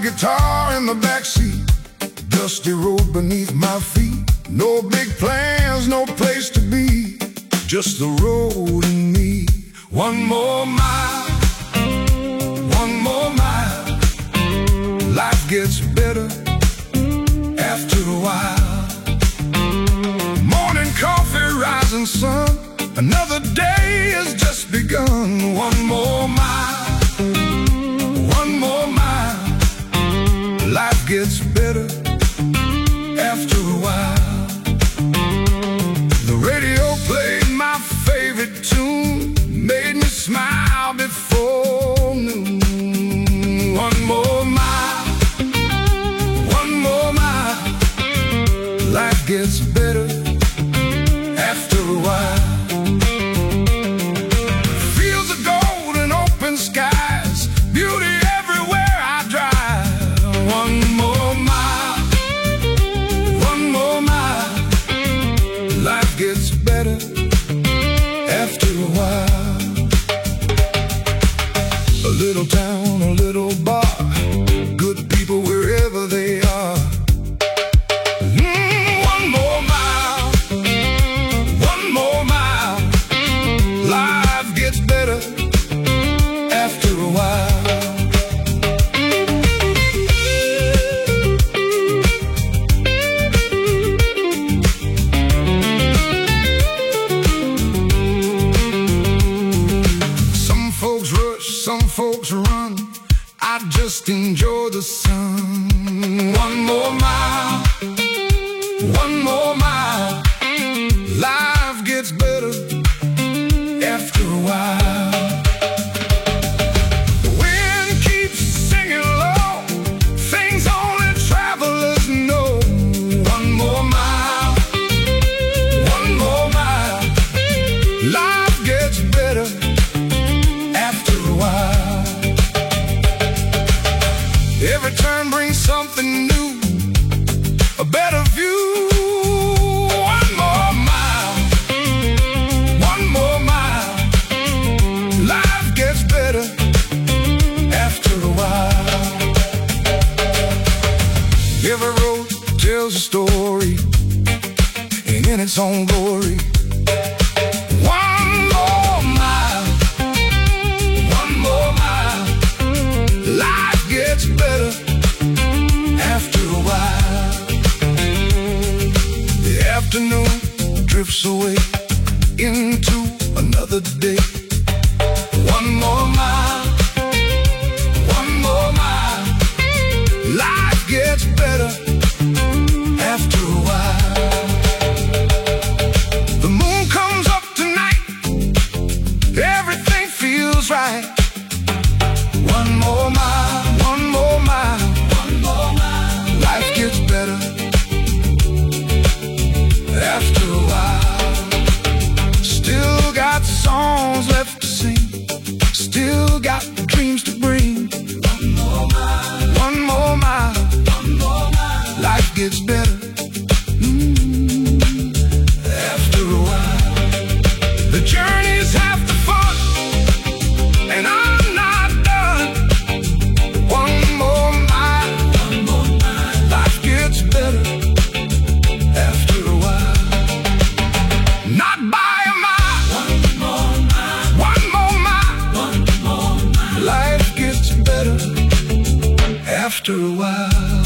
guitar in the backseat, dusty road beneath my feet. No big plans, no place to be, just the road and me. One more mile, one more mile. Life gets better after a while. Morning coffee, rising sun, another day has just begun. One more mile, one more mile. Life gets better after a while. The radio played my favorite tune, made me smile before noon. One more mile, one more mile. Life gets better after a while. Fields of gold and open skies, beauty everywhere I drive. One more mile, one more mile. Life gets better after a while. A little town, a little bar, good people wherever they are. One more mile, one more mile. Life gets better after a while. Some folks rush, some folks run, I just enjoy the sun. One more mile, one more mile. Life gets better after a while. The wind keeps singing low, things only travelers know. One more mile, one more mile. Life gets better after a while. Every turn brings something new, a better view. One more mile, one more mile. Life gets better after a while. Every road tells a story, and in its own glory. One more mile, one more mile. Life gets better after a while. The afternoon drifts away into another day. One more mile, one more mile. Life gets better after a while. The moon comes up tonight, everything feels right. One more mile, one more mile. One more mile. Life gets better after a while. Still got songs left to sing, still got dreams to bring. One more mile, one more mile. One more mile. Life gets better after a while. The journey's half the fun, and I'm not done. One more mile, one more mile. Life gets better after a while. Not by a mile, one more mile, one more mile, one more mile. Life gets better after a while.